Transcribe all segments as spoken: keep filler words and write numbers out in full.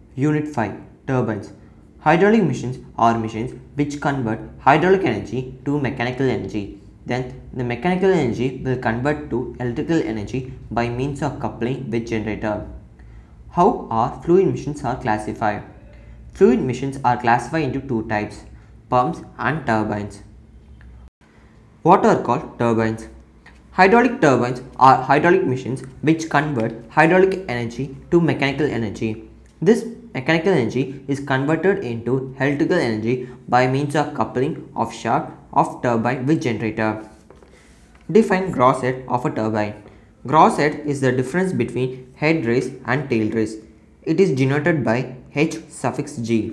Unit five. Turbines. Hydraulic machines are machines which convert hydraulic energy to mechanical energy. Then the mechanical energy will convert to electrical energy by means of coupling with generator. How are fluid machines are classified? Fluid machines are classified into two types, pumps and turbines. What are called turbines? Hydraulic turbines are hydraulic machines which convert hydraulic energy to mechanical energy. This mechanical energy is converted into electrical energy by means of coupling of shaft of turbine with generator. Define gross head of a turbine. Gross head is the difference between head race and tail race. It is denoted by H suffix G.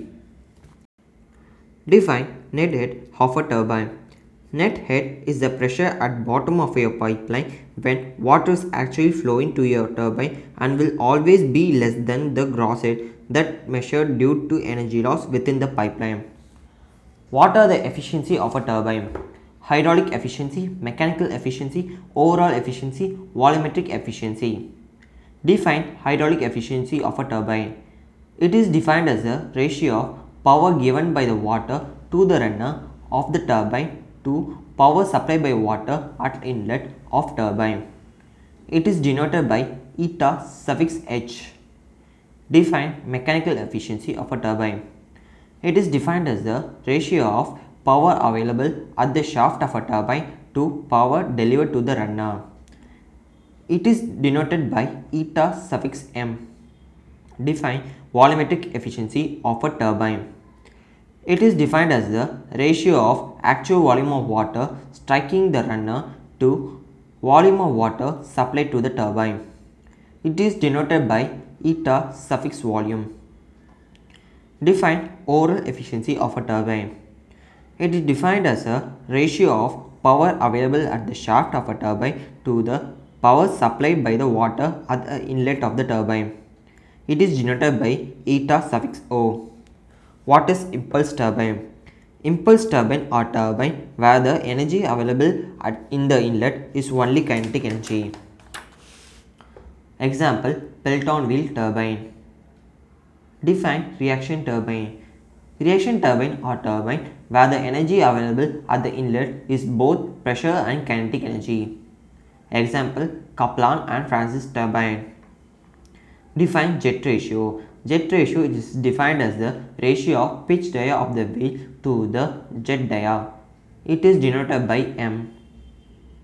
Define net head of a turbine. Net head is the pressure at bottom of your pipeline when water is actually flowing to your turbine and will always be less than the gross head that measured due to energy loss within the pipeline. What are the efficiency of a turbine? Hydraulic efficiency, mechanical efficiency, overall efficiency, volumetric efficiency. Define hydraulic efficiency of a turbine. It is defined as the ratio of power given by the water to the runner of the turbine to power supplied by water at inlet of turbine. It is denoted by eta suffix H. Define mechanical efficiency of a turbine. It is defined as the ratio of power available at the shaft of a turbine to power delivered to the runner. It is denoted by eta suffix M. Define volumetric efficiency of a turbine. It is defined as the ratio of actual volume of water striking the runner to volume of water supplied to the turbine. It is denoted by eta suffix volume. Define overall efficiency of a turbine. It is defined as a ratio of power available at the shaft of a turbine to the power supplied by the water at the inlet of the turbine. It is denoted by eta suffix O. What is impulse turbine? Impulse turbine or turbine where the energy available at in the inlet is only kinetic energy. Example, Pelton wheel turbine. Define reaction turbine. Reaction turbine or turbine where the energy available at the inlet is both pressure and kinetic energy. Example, Kaplan and Francis turbine. Define jet ratio. Jet ratio is defined as the ratio of pitch dia of the wheel to the jet dia. It is denoted by M.